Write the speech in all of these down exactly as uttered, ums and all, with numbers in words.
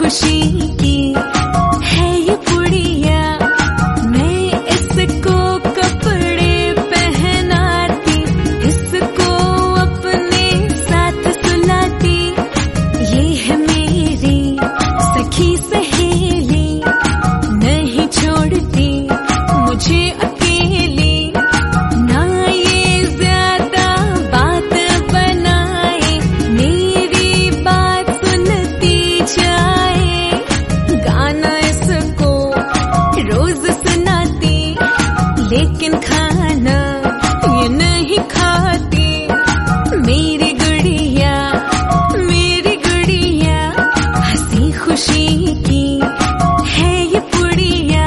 खुशी की है ये पुड़िया, मैं इसको कपड़े पहनाती, इसको अपने साथ सुलाती। ये है मेरी सखी सहेली, नहीं छोड़ती मुझे अकेली। ना ये ज्यादा बात बनाए, मेरी बात सुनती जाए। गाना इसको रोज सुनाती, लेकिन खाना ये नहीं खाती। मेरी गुड़िया मेरी गुड़िया हंसी खुशी की है ये पुड़िया।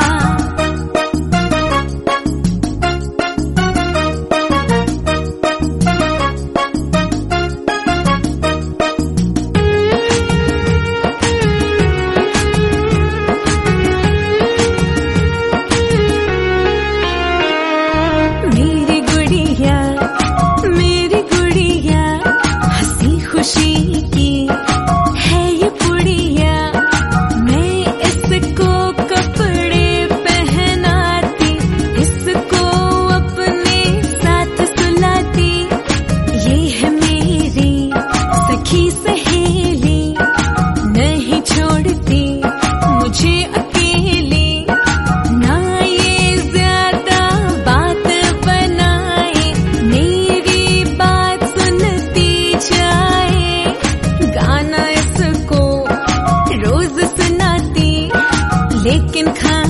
मेरी गुड़िया मेरी गुड़िया हंसी खुशी की है ये पुड़िया, मैं इसको कपड़े पहनाती, इसको अपने साथ सुलाती। ये है मेरी सखी सहेली, नहीं छोड़ती मुझे अकेली। ना ये ज्यादा बात बनाए, मेरी बात सुनती जाए। गाना इसको रोज सुनाती, लेकिन खा